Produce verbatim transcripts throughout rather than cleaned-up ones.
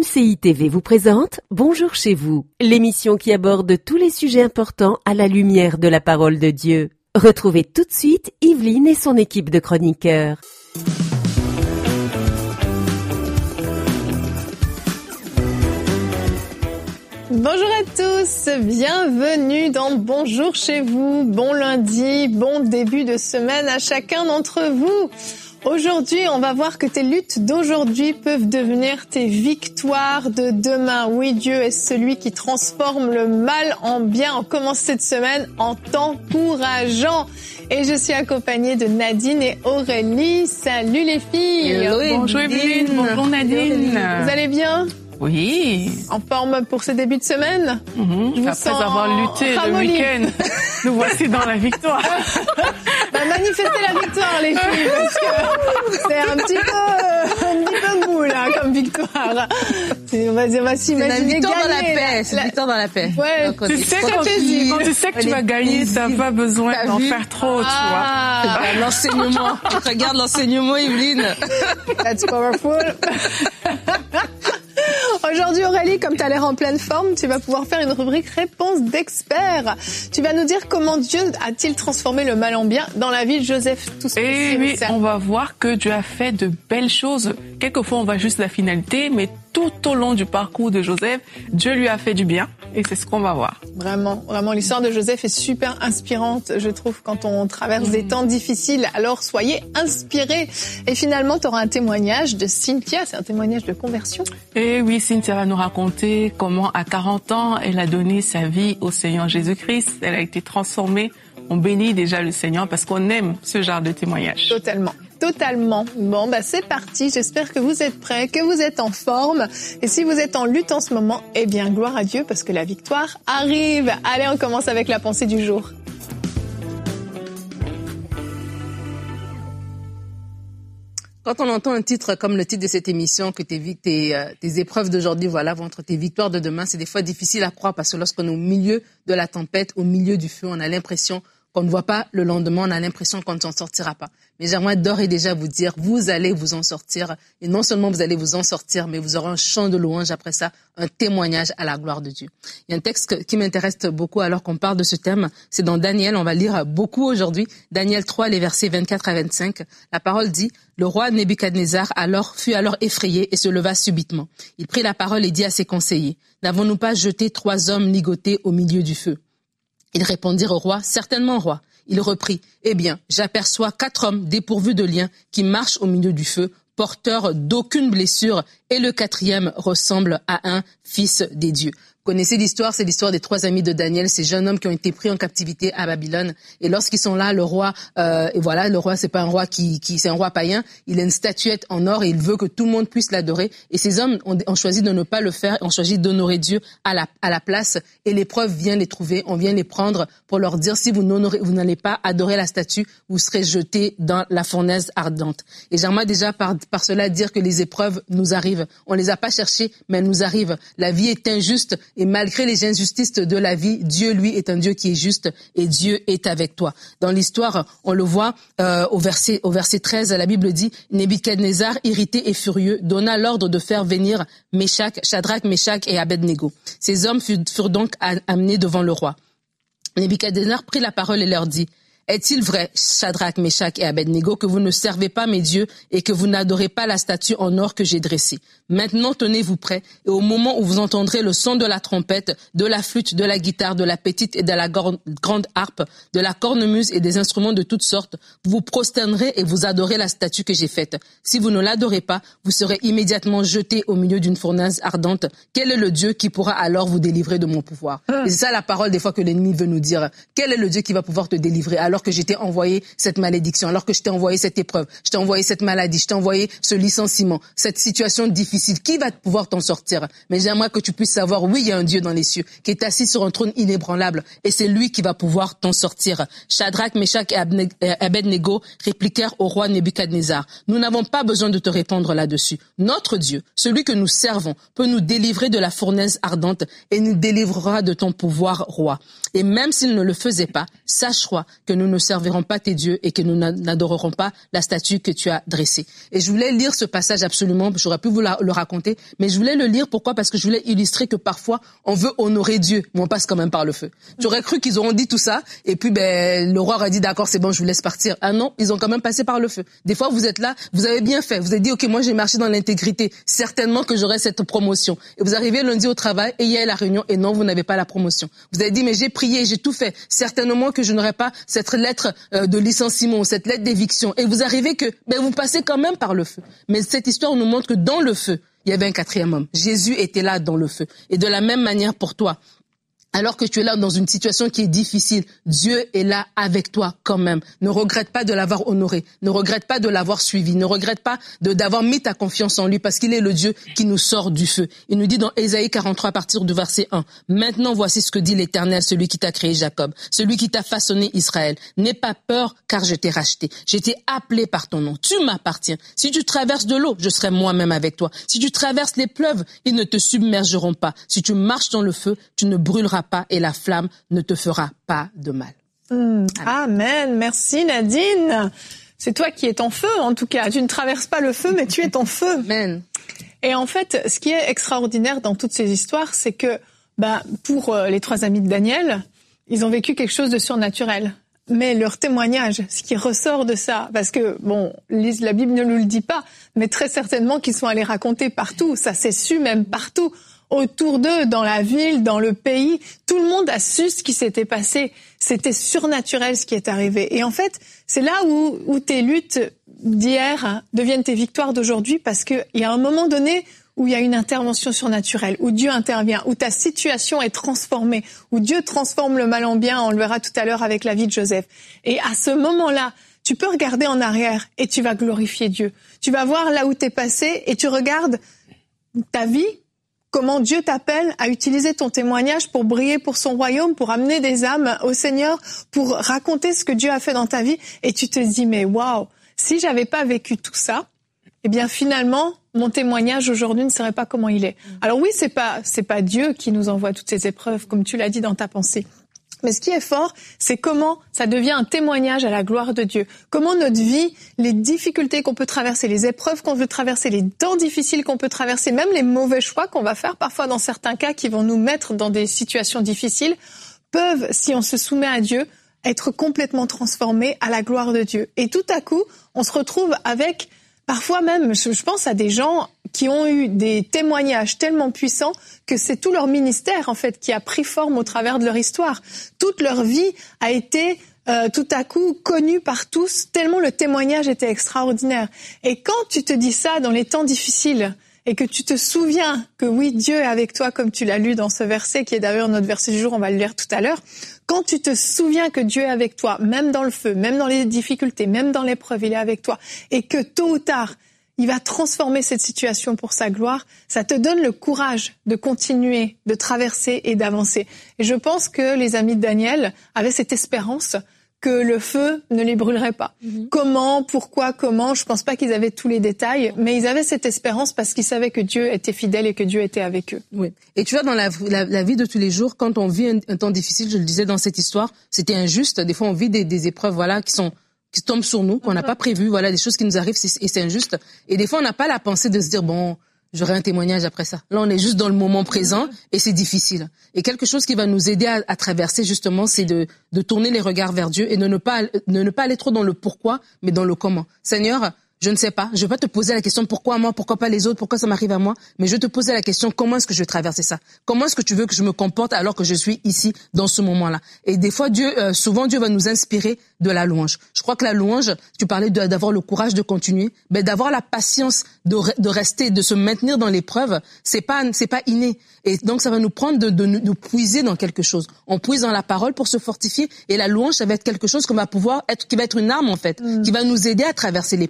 C I T V vous présente Bonjour chez vous, l'émission qui aborde tous les sujets importants à la lumière de la parole de Dieu. Retrouvez tout de suite Yveline et son équipe de chroniqueurs. Bonjour à tous, bienvenue dans Bonjour chez vous, bon lundi, bon début de semaine à chacun d'entre vous. Aujourd'hui, on va voir que tes luttes d'aujourd'hui peuvent devenir tes victoires de demain. Oui, Dieu est celui qui transforme le mal en bien. On commence cette semaine en t'encourageant. Et je suis accompagnée de Nadine et Aurélie. Salut les filles. Hello, bonjour Yveline, bonjour Nadine. Vous allez bien ? Oui. En forme pour ce début de semaine ? Mmh. Après avoir lutté ramolli. Le week-end, nous voici dans la victoire. Bah, manifestez la victoire, les filles, parce que c'est un petit peu, un petit peu mou, là, comme victoire. C'est, on va, on va s'imaginer C'est une victoire dans la gagner, paix, là. c'est une victoire dans la paix. Ouais, Donc, Tu sais, quand tu, quand tu sais que tu vas gagner, t'as pas besoin T'as d'en vu? faire trop, tu Ah, Ah, l'enseignement. Regarde l'enseignement, Yveline. that's powerful. Aujourd'hui, Aurélie, comme tu as l'air en pleine forme, tu vas pouvoir faire une rubrique réponse d'experts. Tu vas nous dire comment Dieu a-t-il transformé le mal en bien dans la vie de Joseph tout vois. Et spécial. oui, on va voir que Dieu a fait de belles choses. Quelquefois, on voit juste la finalité, mais tout au long du parcours de Joseph, Dieu lui a fait du bien. Et c'est ce qu'on va voir. Vraiment, vraiment, l'histoire de Joseph est super inspirante, je trouve, quand on traverse mmh. des temps difficiles. Alors, soyez inspirés. Et finalement, tu auras un témoignage de Cynthia. C'est un témoignage de conversion. Et oui, Cynthia va nous raconter comment, à quarante ans, elle a donné sa vie au Seigneur Jésus-Christ. Elle a été transformée. On bénit déjà le Seigneur parce qu'on aime ce genre de témoignage. Totalement. Totalement. Bon, bah c'est parti. J'espère que vous êtes prêts, que vous êtes en forme. Et si vous êtes en lutte en ce moment, eh bien, gloire à Dieu parce que la victoire arrive. Allez, on commence avec la pensée du jour. Quand on entend un titre comme le titre de cette émission, que tes, tes, euh, tes épreuves d'aujourd'hui, voilà, vont être tes victoires de demain, c'est des fois difficile à croire parce que lorsqu'on est au milieu de la tempête, au milieu du feu, on a l'impression qu'on ne voit pas le lendemain, on a l'impression qu'on ne s'en sortira pas. Mais j'aimerais d'ores et déjà vous dire, vous allez vous en sortir. Et non seulement vous allez vous en sortir, mais vous aurez un chant de louange après ça, un témoignage à la gloire de Dieu. Il y a un texte qui m'intéresse beaucoup alors qu'on parle de ce thème. C'est dans Daniel, on va lire beaucoup aujourd'hui. Daniel trois, les versets vingt-quatre à vingt-cinq. La parole dit, le roi Nebuchadnezzar alors fut alors effrayé et se leva subitement. Il prit la parole et dit à ses conseillers, n'avons-nous pas jeté trois hommes ligotés au milieu du feu? Ils répondirent au roi, certainement, roi. Il reprit, eh bien, j'aperçois quatre hommes dépourvus de liens qui marchent au milieu du feu, porteurs d'aucune blessure, et le quatrième ressemble à un fils des dieux. Vous connaissez l'histoire, c'est l'histoire des trois amis de Daniel, ces jeunes hommes qui ont été pris en captivité à Babylone. Et lorsqu'ils sont là, le roi, euh, et voilà, le roi, c'est pas un roi qui, qui, c'est un roi païen. Il a une statuette en or et il veut que tout le monde puisse l'adorer. Et ces hommes ont, ont choisi de ne pas le faire, ont choisi d'honorer Dieu à la, à la place. Et l'épreuve vient les trouver, on vient les prendre pour leur dire si vous n'honorez, vous n'allez pas adorer la statue, vous serez jetés dans la fournaise ardente. Et j'aimerais déjà par, par cela dire que les épreuves nous arrivent. On les a pas cherchées, mais elles nous arrivent. La vie est injuste. Et malgré les injustices de la vie, Dieu, lui, est un Dieu qui est juste et Dieu est avec toi. Dans l'histoire, on le voit euh, au verset au verset treize, la Bible dit « Nebuchadnezzar, irrité et furieux, donna l'ordre de faire venir Méshak, Shadrach, Méshak et Abednego. Ces hommes furent, furent donc amenés devant le roi. Nebuchadnezzar prit la parole et leur dit « Est-il vrai, Shadrach, Méshak et Abednego, que vous ne servez pas mes dieux et que vous n'adorez pas la statue en or que j'ai dressée? Maintenant, tenez-vous prêts, et au moment où vous entendrez le son de la trompette, de la flûte, de la guitare, de la petite et de la grande harpe, de la cornemuse et des instruments de toutes sortes, vous vous prosternerez et vous adorez la statue que j'ai faite. Si vous ne l'adorez pas, vous serez immédiatement jetés au milieu d'une fournaise ardente. Quel est le Dieu qui pourra alors vous délivrer de mon pouvoir? » Et c'est ça la parole des fois que l'ennemi veut nous dire. Quel est le Dieu qui va pouvoir te délivrer alors que je t'ai envoyé cette malédiction, alors que je t'ai envoyé cette épreuve, je t'ai envoyé cette maladie, je t'ai envoyé ce licenciement, cette situation difficile? Qui va pouvoir t'en sortir? Mais j'aimerais que tu puisses savoir, oui, il y a un Dieu dans les cieux qui est assis sur un trône inébranlable et c'est lui qui va pouvoir t'en sortir. Shadrach, Méshak et Abednego répliquèrent au roi Nebuchadnezzar. Nous n'avons pas besoin de te répondre là-dessus. Notre Dieu, celui que nous servons, peut nous délivrer de la fournaise ardente et nous délivrera de ton pouvoir, roi. Et même s'il ne le faisait pas, sache, roi, que nous nous ne servirons pas tes dieux et que nous n'adorerons pas la statue que tu as dressée. Et je voulais lire ce passage absolument, j'aurais pu vous la, le raconter, mais je voulais le lire, pourquoi? Parce que je voulais illustrer que parfois, on veut honorer Dieu, mais on passe quand même par le feu. Tu aurais cru qu'ils auront dit tout ça, et puis ben le roi aurait dit d'accord, c'est bon, je vous laisse partir. Ah non, ils ont quand même passé par le feu. Des fois, vous êtes là, vous avez bien fait, vous avez dit, ok, moi j'ai marché dans l'intégrité, certainement que j'aurai cette promotion. Et vous arrivez lundi au travail, et il y a la réunion, et non, vous n'avez pas la promotion. Vous avez dit, mais j'ai prié, j'ai tout fait, certainement que je n'aurai pas cette lettre euh, de licenciement, cette lettre d'éviction. Et vous arrivez que, ben vous passez quand même par le feu. Mais cette histoire nous montre que dans le feu, il y avait un quatrième homme. Jésus était là dans le feu. Et de la même manière pour toi, alors que tu es là dans une situation qui est difficile, Dieu est là avec toi quand même. Ne regrette pas de l'avoir honoré, ne regrette pas de l'avoir suivi, ne regrette pas de d'avoir mis ta confiance en lui, parce qu'il est le Dieu qui nous sort du feu. Il nous dit dans Ésaïe quarante-trois à partir du verset un, « Maintenant voici ce que dit l'Éternel, celui qui t'a créé Jacob, celui qui t'a façonné Israël. N'aie pas peur car je t'ai racheté. J'ai été appelé par ton nom. Tu m'appartiens. Si tu traverses de l'eau, je serai moi-même avec toi. Si tu traverses l'épreuve, ils ne te submergeront pas. Si tu marches dans le feu, tu ne brûleras pas et la flamme ne te fera pas de mal. Mmh. Amen. Merci Nadine. C'est toi qui es en feu, en tout cas. Tu ne traverses pas le feu, mais tu es en feu. Amen. Et en fait, ce qui est extraordinaire dans toutes ces histoires, c'est que, bah, pour les trois amis de Daniel, ils ont vécu quelque chose de surnaturel. Mais leur témoignage, ce qui ressort de ça, parce que, bon, la Bible ne nous le dit pas, mais très certainement qu'ils sont allés raconter partout. Ça s'est su même partout. Autour d'eux, dans la ville, dans le pays, tout le monde a su ce qui s'était passé. C'était surnaturel ce qui est arrivé. Et en fait, c'est là où, où tes luttes d'hier hein, deviennent tes victoires d'aujourd'hui, parce qu'il y a un moment donné où il y a une intervention surnaturelle, où Dieu intervient, où ta situation est transformée, où Dieu transforme le mal en bien. On le verra tout à l'heure avec la vie de Joseph. Et à ce moment-là, tu peux regarder en arrière et tu vas glorifier Dieu. Tu vas voir là où t'es passé et tu regardes ta vie, comment Dieu t'appelle à utiliser ton témoignage pour briller pour son royaume, pour amener des âmes au Seigneur, pour raconter ce que Dieu a fait dans ta vie. Et tu te dis, mais waouh, si j'avais pas vécu tout ça, eh bien finalement, mon témoignage aujourd'hui ne serait pas comment il est. Alors oui, c'est pas, c'est pas Dieu qui nous envoie toutes ces épreuves, comme tu l'as dit dans ta pensée. Mais ce qui est fort, c'est comment ça devient un témoignage à la gloire de Dieu. Comment notre vie, les difficultés qu'on peut traverser, les épreuves qu'on veut traverser, les temps difficiles qu'on peut traverser, même les mauvais choix qu'on va faire parfois dans certains cas qui vont nous mettre dans des situations difficiles, peuvent, si on se soumet à Dieu, être complètement transformés à la gloire de Dieu. Et tout à coup, on se retrouve avec, parfois même, je pense à des gens qui ont eu des témoignages tellement puissants que c'est tout leur ministère, en fait, qui a pris forme au travers de leur histoire. Toute leur vie a été, euh, tout à coup, connue par tous, tellement le témoignage était extraordinaire. Et quand tu te dis ça dans les temps difficiles, et que tu te souviens que oui, Dieu est avec toi, comme tu l'as lu dans ce verset, qui est d'ailleurs notre verset du jour, on va le lire tout à l'heure, quand tu te souviens que Dieu est avec toi, même dans le feu, même dans les difficultés, même dans l'épreuve, il est avec toi, et que tôt ou tard, il va transformer cette situation pour sa gloire, ça te donne le courage de continuer, de traverser et d'avancer. Et je pense que les amis de Daniel avaient cette espérance que le feu ne les brûlerait pas. Mm-hmm. Comment, pourquoi, comment, je pense pas qu'ils avaient tous les détails, mais ils avaient cette espérance parce qu'ils savaient que Dieu était fidèle et que Dieu était avec eux. Oui. Et tu vois, dans la, la, la vie de tous les jours, quand on vit un, un temps difficile, je le disais dans cette histoire, c'était injuste. Des fois, on vit des, des épreuves, voilà, qui sont qui tombent sur nous, qu'on n'a pas prévu, voilà, des choses qui nous arrivent et c'est injuste. Et des fois, on n'a pas la pensée de se dire, bon, j'aurai un témoignage après ça. Là, on est juste dans le moment présent et c'est difficile. Et quelque chose qui va nous aider à, à traverser, justement, c'est de, de tourner les regards vers Dieu et de ne pas, de ne pas aller trop dans le pourquoi, mais dans le comment. Seigneur, je ne sais pas. Je vais pas te poser la question pourquoi moi, pourquoi pas les autres, pourquoi ça m'arrive à moi, mais je vais te poser la question comment est-ce que je vais traverser ça? Comment est-ce que tu veux que je me comporte alors que je suis ici dans ce moment-là? Et des fois, Dieu, euh, souvent Dieu va nous inspirer de la louange. Je crois que la louange, tu parlais de, d'avoir le courage de continuer, mais d'avoir la patience de, de rester, de se maintenir dans l'épreuve, c'est pas, c'est pas inné. Et donc ça va nous prendre de, de, de nous puiser dans quelque chose. On puise dans la parole pour se fortifier, et la louange, ça va être quelque chose qu'on va pouvoir être, qui va être une arme en fait, mmh. qui va nous aider à traverser l'épreuve, qui va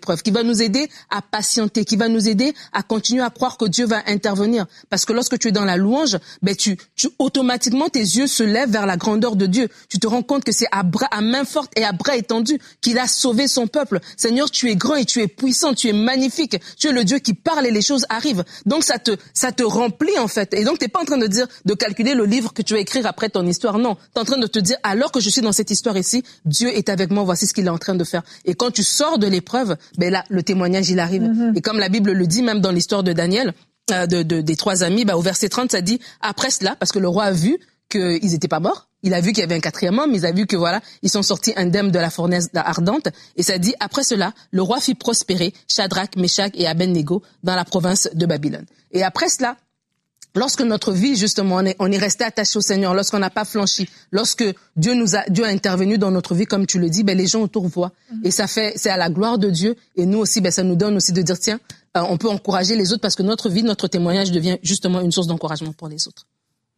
nous aider à patienter, qui va nous aider à continuer à croire que Dieu va intervenir. Parce que lorsque tu es dans la louange, ben tu, tu automatiquement tes yeux se lèvent vers la grandeur de Dieu. Tu te rends compte que c'est à bras, à main forte et à bras étendus qu'il a sauvé son peuple. Seigneur, tu es grand et tu es puissant, tu es magnifique. Tu es le Dieu qui parle et les choses arrivent. Donc ça te, ça te remplit en fait. Et donc t'es pas en train de dire, de calculer le livre que tu vas écrire après ton histoire. Non, t'es en train de te dire, alors que je suis dans cette histoire ici, Dieu est avec moi. Voici ce qu'il est en train de faire. Et quand tu sors de l'épreuve, ben là, le témoignage il arrive. Mm-hmm. Et comme la Bible le dit, même dans l'histoire de Daniel, euh, de, de des trois amis, ben au verset trente, ça dit après cela, parce que le roi a vu qu'ils étaient pas morts. Il a vu qu'il y avait un quatrième homme, il a vu que voilà, ils sont sortis indemnes de la fournaise ardente. Et ça dit, après cela, le roi fit prospérer Shadrach, Meshach et Abednego dans la province de Babylone. Et après cela, lorsque notre vie, justement, on est, on est resté attaché au Seigneur, lorsqu'on n'a pas flanchi, lorsque Dieu nous a, Dieu a intervenu dans notre vie, comme tu le dis, ben, les gens autour voient. Mm-hmm. Et ça fait, c'est à la gloire de Dieu. Et nous aussi, ben, ça nous donne aussi de dire, tiens, euh, on peut encourager les autres parce que notre vie, notre témoignage devient justement une source d'encouragement pour les autres.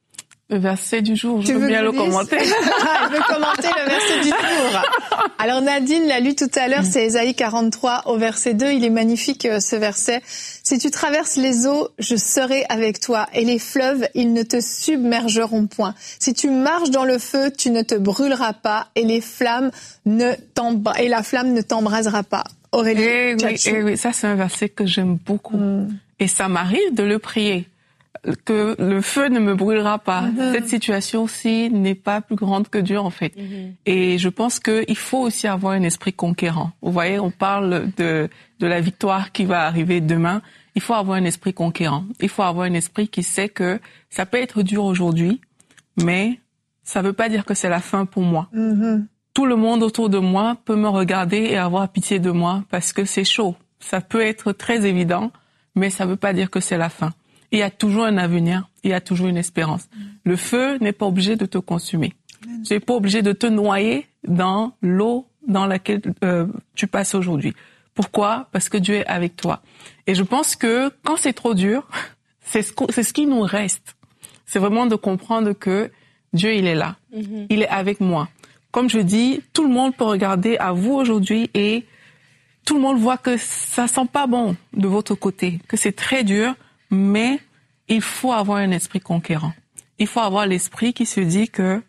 Le verset du jour, je veux bien le commenter. Elle veut commenter le verset du jour. Alors Nadine l'a lu tout à l'heure, c'est Ésaïe quarante-trois au verset deux. Il est magnifique ce verset. Si tu traverses les eaux, je serai avec toi, et les fleuves, ils ne te submergeront point. Si tu marches dans le feu, tu ne te brûleras pas, et les flammes ne t'embra- et la flamme ne t'embrasera pas. Aurélie, eh oui, eh oui, ça c'est un verset que j'aime beaucoup, mm. et ça m'arrive de le prier. Que le feu ne me brûlera pas. Mm-hmm. Cette situation-ci n'est pas plus grande que Dieu, en fait. Mm-hmm. Et je pense qu'il faut aussi avoir un esprit conquérant. Vous voyez, on parle de, de la victoire qui va arriver demain. Il faut avoir un esprit conquérant. Il faut avoir un esprit qui sait que ça peut être dur aujourd'hui, mais ça ne veut pas dire que c'est la fin pour moi. Mm-hmm. Tout le monde autour de moi peut me regarder et avoir pitié de moi parce que c'est chaud. Ça peut être très évident, mais ça ne veut pas dire que c'est la fin. Il y a toujours un avenir, il y a toujours une espérance. Mmh. Le feu n'est pas obligé de te consumer. Mmh. Tu n'es pas obligé de te noyer dans l'eau dans laquelle euh, tu passes aujourd'hui. Pourquoi? Parce que Dieu est avec toi. Et je pense que quand c'est trop dur, c'est ce, c'est ce qui nous reste. C'est vraiment de comprendre que Dieu, il est là. Mmh. Il est avec moi. Comme je dis, tout le monde peut regarder à vous aujourd'hui et tout le monde voit que ça sent pas bon de votre côté, que c'est très dur. Mais il faut avoir un esprit conquérant. Il faut avoir l'esprit qui se dit que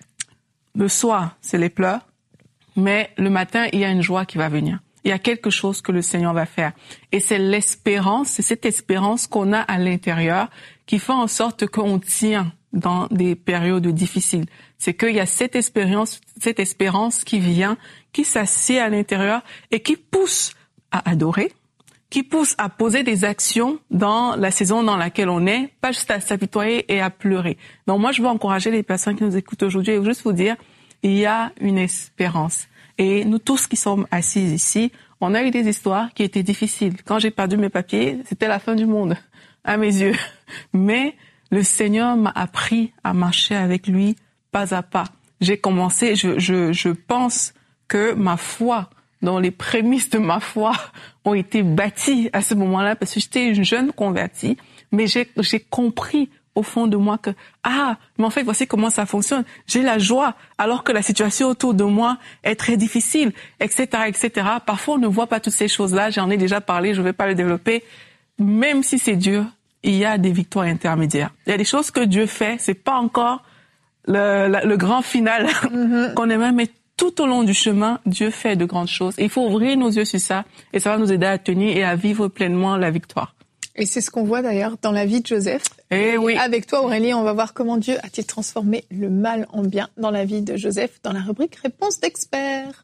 le soir, c'est les pleurs, mais le matin, il y a une joie qui va venir. Il y a quelque chose que le Seigneur va faire. Et c'est l'espérance, c'est cette espérance qu'on a à l'intérieur qui fait en sorte qu'on tient dans des périodes difficiles. C'est qu'il y a cette espérance, cette espérance qui vient, qui s'assied à l'intérieur et qui pousse à adorer, qui pousse à poser des actions dans la saison dans laquelle on est, pas juste à s'apitoyer et à pleurer. Donc moi, je veux encourager les personnes qui nous écoutent aujourd'hui et juste vous dire, il y a une espérance. Et nous tous qui sommes assis ici, on a eu des histoires qui étaient difficiles. Quand j'ai perdu mes papiers, c'était la fin du monde, à mes yeux. Mais le Seigneur m'a appris à marcher avec lui pas à pas. J'ai commencé, je, je, je pense que ma foi, dont les prémices de ma foi ont été bâties à ce moment-là, parce que j'étais une jeune convertie, mais j'ai, j'ai compris au fond de moi que, ah, mais en fait, voici comment ça fonctionne. J'ai la joie, alors que la situation autour de moi est très difficile, et cetera, et cetera. Parfois, on ne voit pas toutes ces choses-là. J'en ai déjà parlé, je ne vais pas le développer. Même si c'est dur, il y a des victoires intermédiaires. Il y a des choses que Dieu fait, c'est pas encore le, le, le grand final mm-hmm. qu'on aimerait, mais tout au long du chemin, Dieu fait de grandes choses. Et il faut ouvrir nos yeux sur ça et ça va nous aider à tenir et à vivre pleinement la victoire. Et c'est ce qu'on voit d'ailleurs dans la vie de Joseph. Et oui. Avec toi, Aurélie, on va voir comment Dieu a-t-il transformé le mal en bien dans la vie de Joseph dans la rubrique Réponse d'experts.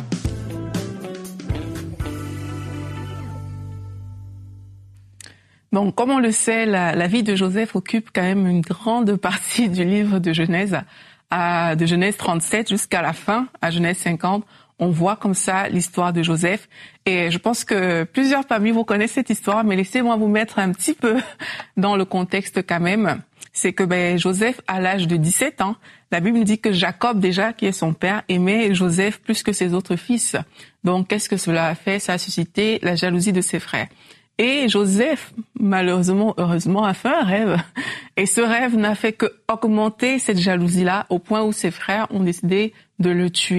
Donc, comme on le sait, la, la vie de Joseph occupe quand même une grande partie du livre de Genèse. À, de Genèse trente-sept jusqu'à la fin, à Genèse cinquante, on voit comme ça l'histoire de Joseph. Et je pense que plusieurs parmi vous connaissent cette histoire, mais laissez-moi vous mettre un petit peu dans le contexte quand même. C'est que ben, Joseph, à l'âge de dix-sept ans, la Bible nous dit que Jacob, déjà, qui est son père, aimait Joseph plus que ses autres fils. Donc, qu'est-ce que cela a fait? Ça a suscité la jalousie de ses frères. Et Joseph, malheureusement, heureusement, a fait un rêve. Et ce rêve n'a fait que augmenter cette jalousie-là au point où ses frères ont décidé de le tuer.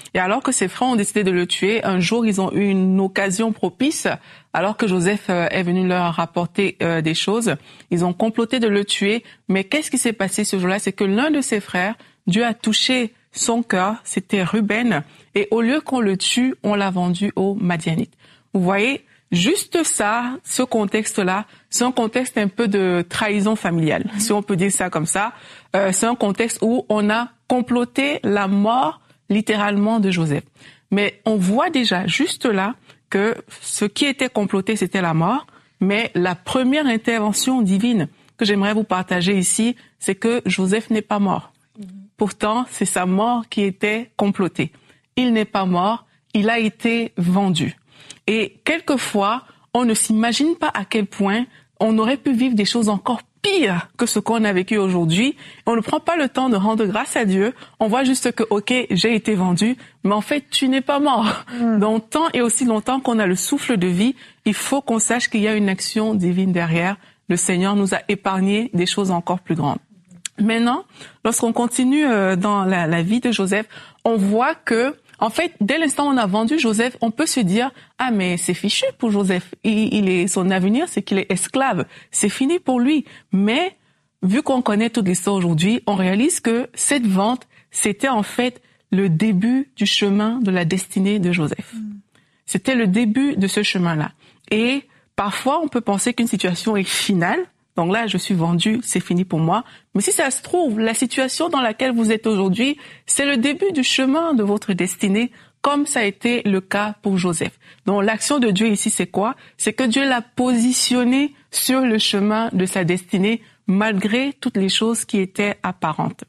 Et alors que ses frères ont décidé de le tuer, un jour, ils ont eu une occasion propice, alors que Joseph est venu leur rapporter euh, des choses. Ils ont comploté de le tuer. Mais qu'est-ce qui s'est passé ce jour-là? C'est que l'un de ses frères, Dieu a touché son cœur, c'était Ruben. Et au lieu qu'on le tue, on l'a vendu aux Madianites. Vous voyez, juste ça, ce contexte-là, c'est un contexte un peu de trahison familiale, si on peut dire ça comme ça. Euh, c'est un contexte où on a comploté la mort, littéralement, de Joseph. Mais on voit déjà, juste là, que ce qui était comploté, c'était la mort. Mais la première intervention divine que j'aimerais vous partager ici, c'est que Joseph n'est pas mort. Mm-hmm. Pourtant, c'est sa mort qui était complotée. Il n'est pas mort, il a été vendu. Et quelquefois, on ne s'imagine pas à quel point on aurait pu vivre des choses encore pires que ce qu'on a vécu aujourd'hui. On ne prend pas le temps de rendre grâce à Dieu. On voit juste que, ok, j'ai été vendu, mais en fait, tu n'es pas mort. Mm. Donc, tant et aussi longtemps qu'on a le souffle de vie, il faut qu'on sache qu'il y a une action divine derrière. Le Seigneur nous a épargné des choses encore plus grandes. Maintenant, lorsqu'on continue dans la, la vie de Joseph, on voit que, en fait, dès l'instant où on a vendu Joseph, on peut se dire « Ah, mais c'est fichu pour Joseph. Il, il est, son avenir, c'est qu'il est esclave. C'est fini pour lui. » Mais, vu qu'on connaît toute l'histoire aujourd'hui, on réalise que cette vente, c'était en fait le début du chemin de la destinée de Joseph. Mm. C'était le début de ce chemin-là. Et parfois, on peut penser qu'une situation est finale. Donc là, je suis vendu, c'est fini pour moi. Mais si ça se trouve, la situation dans laquelle vous êtes aujourd'hui, c'est le début du chemin de votre destinée, comme ça a été le cas pour Joseph. Donc l'action de Dieu ici, c'est quoi? C'est que Dieu l'a positionné sur le chemin de sa destinée, malgré toutes les choses qui étaient apparentes.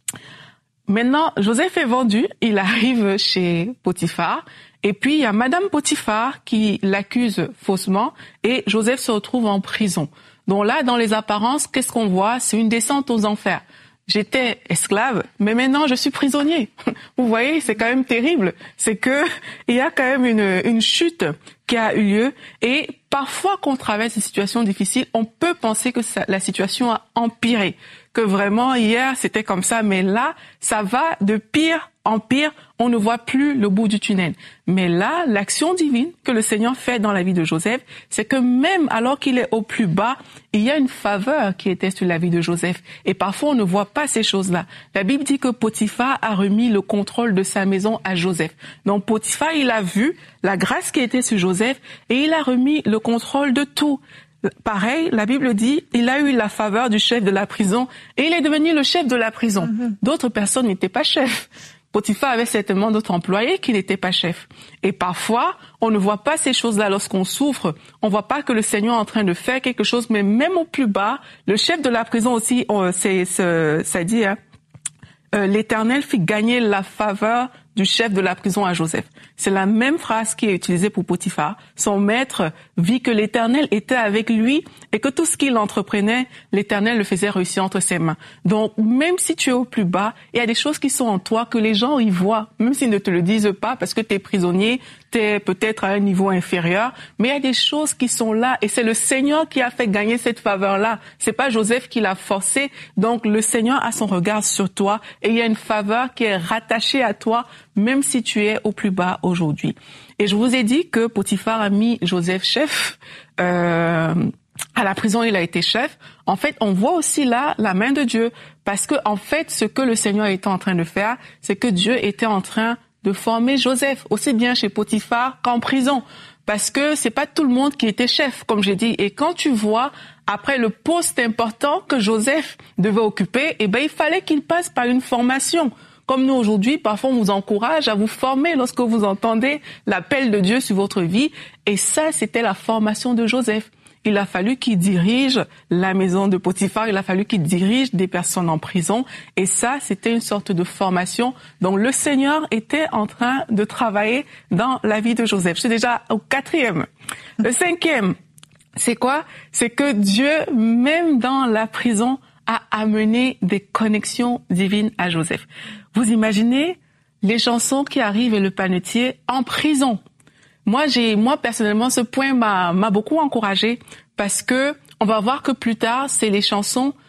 Maintenant, Joseph est vendu, il arrive chez Potiphar, et puis il y a Madame Potiphar qui l'accuse faussement, et Joseph se retrouve en prison. Donc là, dans les apparences, qu'est-ce qu'on voit? C'est une descente aux enfers. J'étais esclave, mais maintenant je suis prisonnier. Vous voyez, c'est quand même terrible. C'est que il y a quand même une, une chute qui a eu lieu. Et parfois, qu'on traverse des situations difficiles, on peut penser que ça, la situation a empiré. Que vraiment, hier, c'était comme ça, mais là, ça va de pire en pire. On ne voit plus le bout du tunnel. Mais là, l'action divine que le Seigneur fait dans la vie de Joseph, c'est que même alors qu'il est au plus bas, il y a une faveur qui était sur la vie de Joseph. Et parfois, on ne voit pas ces choses-là. La Bible dit que Potiphar a remis le contrôle de sa maison à Joseph. Donc, Potiphar, il a vu la grâce qui était sur Joseph et il a remis le contrôle de tout. Pareil, la Bible dit, il a eu la faveur du chef de la prison et il est devenu le chef de la prison. Mm-hmm. D'autres personnes n'étaient pas chefs. Potiphar avait certainement d'autres employés qui n'étaient pas chefs. Et parfois, on ne voit pas ces choses-là lorsqu'on souffre. On voit pas que le Seigneur est en train de faire quelque chose, mais même au plus bas, le chef de la prison aussi, on, c'est, c'est, ça dit, hein, euh, l'Éternel fit gagner la faveur du chef de la prison à Joseph. C'est la même phrase qui est utilisée pour Potiphar. Son maître vit que l'Éternel était avec lui et que tout ce qu'il entreprenait, l'Éternel le faisait réussir entre ses mains. Donc, même si tu es au plus bas, il y a des choses qui sont en toi que les gens y voient, même s'ils ne te le disent pas parce que tu es prisonnier, tu es peut-être à un niveau inférieur, mais il y a des choses qui sont là et c'est le Seigneur qui a fait gagner cette faveur-là. C'est pas Joseph qui l'a forcé. Donc, le Seigneur a son regard sur toi et il y a une faveur qui est rattachée à toi, même si tu es au plus bas aujourd'hui. Et je vous ai dit que Potiphar a mis Joseph chef. Euh, à la prison, il a été chef. En fait, on voit aussi là la main de Dieu. Parce que, en fait, ce que le Seigneur était en train de faire, c'est que Dieu était en train de former Joseph, aussi bien chez Potiphar qu'en prison. Parce que c'est pas tout le monde qui était chef, comme j'ai dit. Et quand tu vois, après le poste important que Joseph devait occuper, eh ben, il fallait qu'il passe par une formation. Comme nous aujourd'hui, parfois on vous encourage à vous former lorsque vous entendez l'appel de Dieu sur votre vie. Et ça, c'était la formation de Joseph. Il a fallu qu'il dirige la maison de Potiphar, il a fallu qu'il dirige des personnes en prison. Et ça, c'était une sorte de formation. Donc le Seigneur était en train de travailler dans la vie de Joseph. Je suis déjà au quatrième. Le cinquième, c'est quoi? C'est que Dieu, même dans la prison, a amené des connexions divines à Joseph. Vous imaginez les chansons qui arrivent et le panetier en prison. Moi, j'ai, moi personnellement, ce point m'a, m'a beaucoup encouragée parce que on va voir que plus tard, c'est les chansons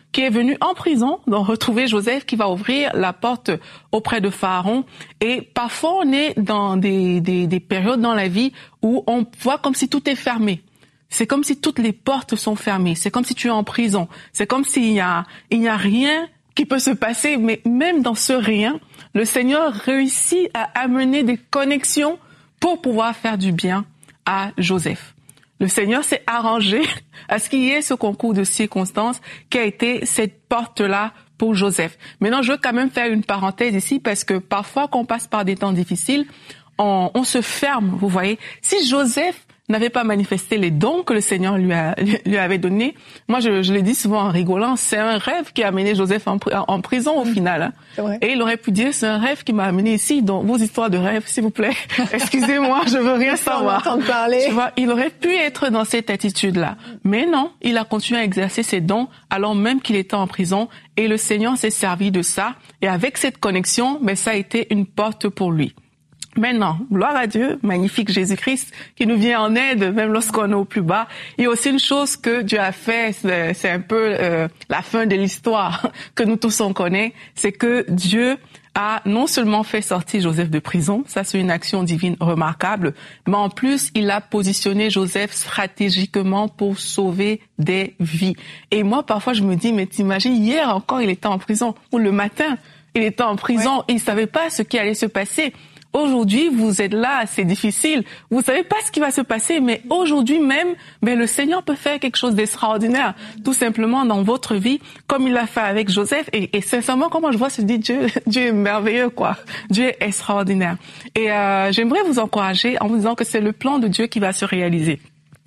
qui est venu en prison, donc retrouver Joseph qui va ouvrir la porte auprès de Pharaon. Et parfois, on est dans des, des, des périodes dans la vie où on voit comme si tout est fermé. C'est comme si toutes les portes sont fermées. C'est comme si tu es en prison. C'est comme s'il y a, il n'y a rien qui peut se passer. Mais même dans ce rien, le Seigneur réussit à amener des connexions pour pouvoir faire du bien à Joseph. Le Seigneur s'est arrangé à ce qu'il y ait ce concours de circonstances qui a été cette porte-là pour Joseph. Maintenant, je veux quand même faire une parenthèse ici parce que parfois, quand on passe par des temps difficiles, on, on se ferme, vous voyez. Si Joseph n'avait pas manifesté les dons que le Seigneur lui, a, lui avait donnés, moi, je, je l'ai dit souvent en rigolant, c'est un rêve qui a amené Joseph en, en prison au final. Hein. C'est vrai. Et il aurait pu dire, c'est un rêve qui m'a amené ici. Donc, vos histoires de rêves, s'il vous plaît, excusez-moi, je veux rien savoir. On parler. Tu vois, il aurait pu être dans cette attitude-là. Mais non, il a continué à exercer ses dons alors même qu'il était en prison. Et le Seigneur s'est servi de ça. Et avec cette connexion, ben, ça a été une porte pour lui. Maintenant, gloire à Dieu, magnifique Jésus-Christ, qui nous vient en aide, même lorsqu'on est au plus bas. Il y a aussi une chose que Dieu a fait, c'est, c'est un peu euh, la fin de l'histoire que nous tous on connaît, c'est que Dieu a non seulement fait sortir Joseph de prison, ça c'est une action divine remarquable, mais en plus, il a positionné Joseph stratégiquement pour sauver des vies. Et moi, parfois, je me dis, mais t'imagines, hier encore, il était en prison, ou le matin, il était en prison, ouais. Il savait pas ce qui allait se passer. Aujourd'hui, vous êtes là, c'est difficile. Vous savez pas ce qui va se passer, mais aujourd'hui même, mais le Seigneur peut faire quelque chose d'extraordinaire, tout simplement dans votre vie, comme il l'a fait avec Joseph. Et, et sincèrement, comment je vois, je dis Dieu, Dieu est merveilleux, quoi. Dieu est extraordinaire. Et euh, j'aimerais vous encourager en vous disant que c'est le plan de Dieu qui va se réaliser.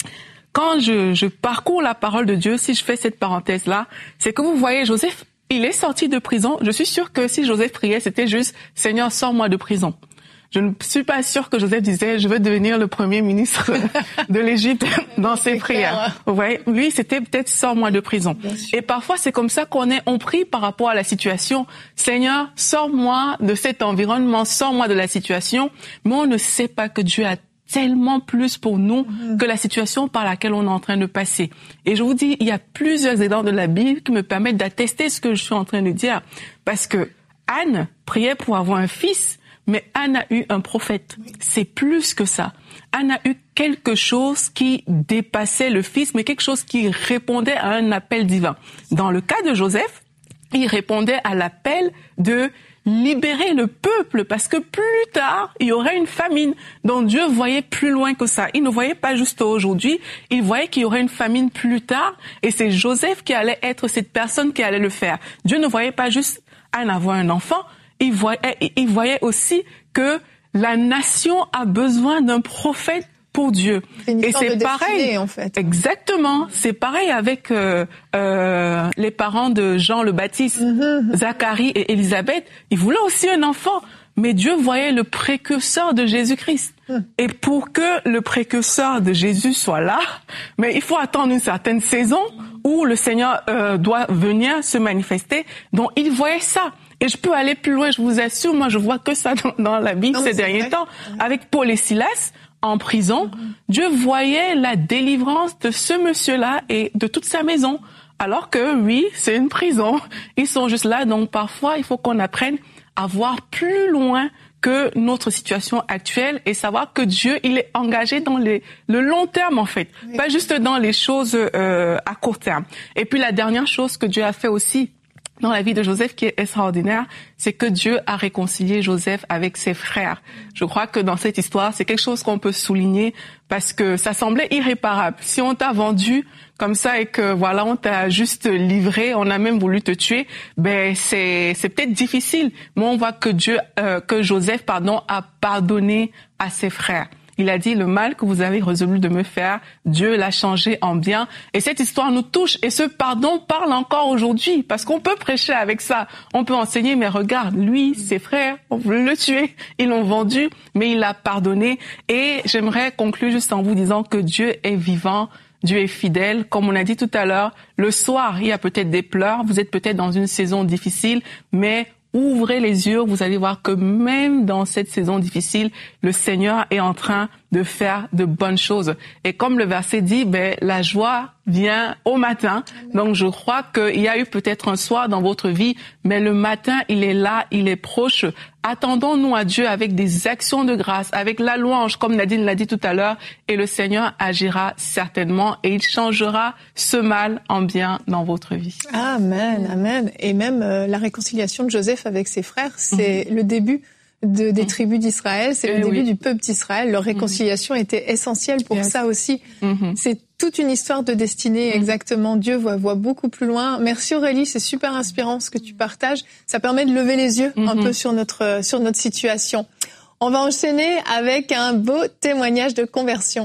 Quand je, je parcours la parole de Dieu, si je fais cette parenthèse-là, c'est que vous voyez Joseph, il est sorti de prison. Je suis sûre que si Joseph priait, c'était juste « Seigneur, sors-moi de prison ». Je ne suis pas sûre que Joseph disait « Je veux devenir le premier ministre de l'Égypte » dans ses prières. Vous voyez, lui, c'était peut-être « Sors-moi de prison ». Et parfois, c'est comme ça qu'on est, on prie par rapport à la situation. « Seigneur, sors-moi de cet environnement, sors-moi de la situation ». Mais on ne sait pas que Dieu a tellement plus pour nous mmh. que la situation par laquelle on est en train de passer. Et je vous dis, il y a plusieurs éléments de la Bible qui me permettent d'attester ce que je suis en train de dire. Parce que Anne priait pour avoir un fils, mais Anne a eu un prophète. C'est plus que ça. Anne a eu quelque chose qui dépassait le fils, mais quelque chose qui répondait à un appel divin. Dans le cas de Joseph, il répondait à l'appel de libérer le peuple, parce que plus tard, il y aurait une famine. Donc Dieu voyait plus loin que ça. Il ne voyait pas juste aujourd'hui, il voyait qu'il y aurait une famine plus tard, et c'est Joseph qui allait être cette personne qui allait le faire. Dieu ne voyait pas juste Anne avoir un enfant, il voyait, il voyait aussi que la nation a besoin d'un prophète pour Dieu. C'est une et c'est de pareil, destinée, en fait. Exactement. C'est pareil avec euh, euh, les parents de Jean le Baptiste, mm-hmm. Zacharie et Élisabeth. Ils voulaient aussi un enfant, mais Dieu voyait le précurseur de Jésus-Christ. Mm. Et pour que le précurseur de Jésus soit là, mais il faut attendre une certaine saison où le Seigneur euh, doit venir se manifester. Donc il voyait ça. Et je peux aller plus loin, je vous assure, moi je vois que ça dans, dans la Bible non, ces derniers vrai. temps. Avec Paul et Silas, en prison, mm-hmm. Dieu voyait la délivrance de ce monsieur-là et de toute sa maison. Alors que oui, c'est une prison, ils sont juste là. Donc parfois, il faut qu'on apprenne à voir plus loin que notre situation actuelle et savoir que Dieu, il est engagé dans les, le long terme en fait, oui. pas juste dans les choses euh, à court terme. Et puis la dernière chose que Dieu a fait aussi, dans la vie de Joseph qui est extraordinaire, c'est que Dieu a réconcilié Joseph avec ses frères. Je crois que dans cette histoire, c'est quelque chose qu'on peut souligner parce que ça semblait irréparable. Si on t'a vendu comme ça et que voilà, on t'a juste livré, on a même voulu te tuer, ben c'est c'est peut-être difficile. Mais on voit que Dieu, euh, que Joseph, pardon, a pardonné à ses frères. Il a dit, le mal que vous avez résolu de me faire, Dieu l'a changé en bien. Et cette histoire nous touche. Et ce pardon parle encore aujourd'hui. Parce qu'on peut prêcher avec ça. On peut enseigner, mais regarde, lui, ses frères, on voulait le tuer. Ils l'ont vendu, mais il a pardonné. Et j'aimerais conclure juste en vous disant que Dieu est vivant. Dieu est fidèle. Comme on a dit tout à l'heure, le soir, il y a peut-être des pleurs. Vous êtes peut-être dans une saison difficile, mais ouvrez les yeux, vous allez voir que même dans cette saison difficile, le Seigneur est en train de faire de bonnes choses. Et comme le verset dit, ben, la joie vient au matin. Donc, je crois qu'il y a eu peut-être un soir dans votre vie, mais le matin, il est là, il est proche. Attendons-nous à Dieu avec des actions de grâce, avec la louange, comme Nadine l'a dit tout à l'heure, et le Seigneur agira certainement et il changera ce mal en bien dans votre vie. Amen, amen. Et même euh, la réconciliation de Joseph avec ses frères, c'est mm-hmm. le début de, des tribus d'Israël, c'est et le début oui. du peuple d'Israël. Leur réconciliation mm-hmm. était essentielle pour yes. ça aussi. Mm-hmm. C'est toute une histoire de destinée, mm-hmm. exactement. Dieu voit, voit beaucoup plus loin. Merci Aurélie, c'est super inspirant ce que tu partages. Ça permet de lever les yeux mm-hmm. un peu sur notre, sur notre situation. On va enchaîner avec un beau témoignage de conversion.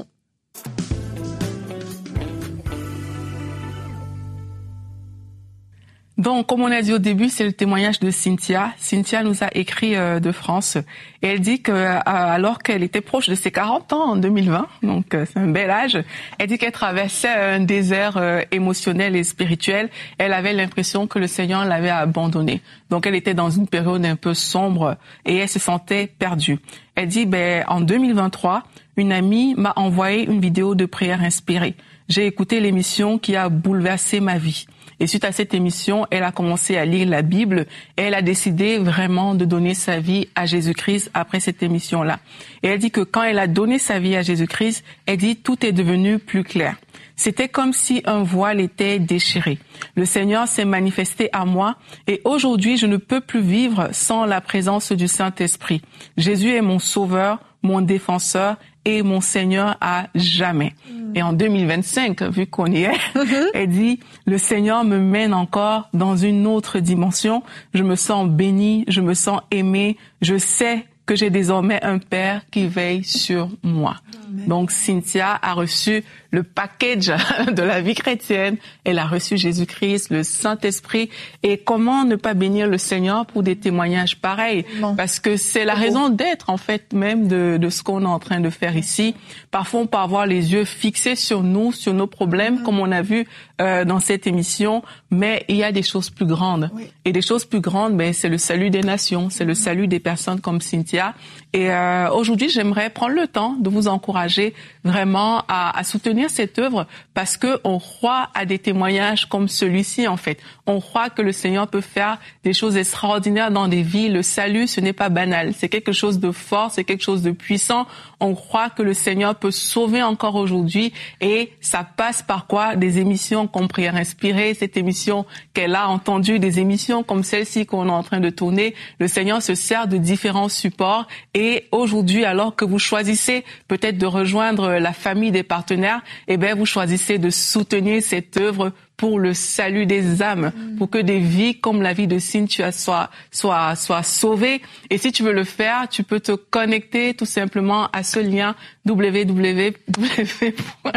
Donc, comme on a dit au début, c'est le témoignage de Cynthia. Cynthia nous a écrit euh, de France et elle dit que euh, alors qu'elle était proche de ses quarante ans en deux mille vingt, donc euh, c'est un bel âge, elle dit qu'elle traversait un désert euh, émotionnel et spirituel. Elle avait l'impression que le Seigneur l'avait abandonnée. Donc, elle était dans une période un peu sombre et elle se sentait perdue. Elle dit, ben, en deux mille vingt-trois, une amie m'a envoyé une vidéo de prière inspirée. J'ai écouté l'émission qui a bouleversé ma vie. Et suite à cette émission, elle a commencé à lire la Bible et elle a décidé vraiment de donner sa vie à Jésus-Christ après cette émission-là. Et elle dit que quand elle a donné sa vie à Jésus-Christ, elle dit tout est devenu plus clair. C'était comme si un voile était déchiré. Le Seigneur s'est manifesté à moi et aujourd'hui, je ne peux plus vivre sans la présence du Saint-Esprit. Jésus est mon sauveur, mon défenseur et mon Seigneur à jamais. Mm. Et en deux mille vingt-cinq, vu qu'on y est, mm-hmm. elle dit, le Seigneur me mène encore dans une autre dimension. Je me sens bénie, je me sens aimée, je sais que j'ai désormais un Père qui veille sur moi. Amen. Donc, Cynthia a reçu le package de la vie chrétienne. Elle a reçu Jésus-Christ, le Saint-Esprit. Et comment ne pas bénir le Seigneur pour des témoignages pareils? Non. Parce que c'est la raison d'être, en fait, même de, de ce qu'on est en train de faire ici. Parfois, on peut avoir les yeux fixés sur nous, sur nos problèmes, mmh. comme on a vu euh, dans cette émission. Mais il y a des choses plus grandes. Oui. Et des choses plus grandes, ben, c'est le salut des nations, c'est mmh. le salut des personnes comme Cynthia. Et euh, aujourd'hui, j'aimerais prendre le temps de vous encourager vraiment à, à soutenir cette œuvre parce que on croit à des témoignages comme celui-ci, en fait. On croit que le Seigneur peut faire des choses extraordinaires dans des vies. Le salut, ce n'est pas banal. C'est quelque chose de fort, c'est quelque chose de puissant. On croit que le Seigneur peut sauver encore aujourd'hui et ça passe par quoi? Des émissions comme Prière Inspirée, cette émission qu'elle a entendue, des émissions comme celle-ci qu'on est en train de tourner. Le Seigneur se sert de différents supports et aujourd'hui, alors que vous choisissez peut-être de rejoindre la famille des partenaires, eh bien, vous choisissez de soutenir cette œuvre pour le salut des âmes, mmh. pour que des vies comme la vie de Cynthia soient, soient, soient sauvées. Et si tu veux le faire, tu peux te connecter tout simplement à ce lien w w w point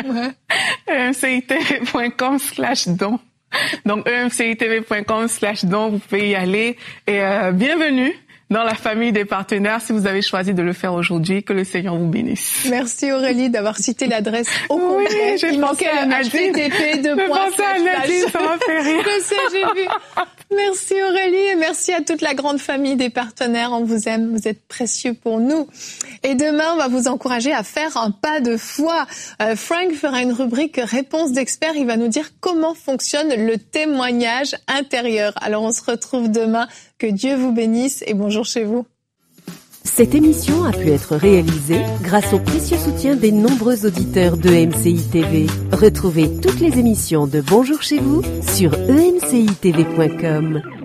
e m c i t v point com slash don. Donc, e m c i t v point com slash don, vous pouvez y aller. Et euh, bienvenue dans la famille des partenaires, si vous avez choisi de le faire aujourd'hui, que le Seigneur vous bénisse. Merci Aurélie d'avoir cité l'adresse au oui, complet. J'ai Il pensé à Nadine. H T T P deux points Je pensais à Nadine, ça m'a fait rire. Je sais, j'ai vu. Merci Aurélie et merci à toute la grande famille des partenaires. On vous aime, vous êtes précieux pour nous. Et demain, on va vous encourager à faire un pas de foi. Euh, Frank fera une rubrique réponse d'experts. Il va nous dire comment fonctionne le témoignage intérieur. Alors on se retrouve demain. Que Dieu vous bénisse et bonjour chez vous. Cette émission a pu être réalisée grâce au précieux soutien des nombreux auditeurs de E M C I T V. Retrouvez toutes les émissions de Bonjour chez vous sur e m c i t v point com.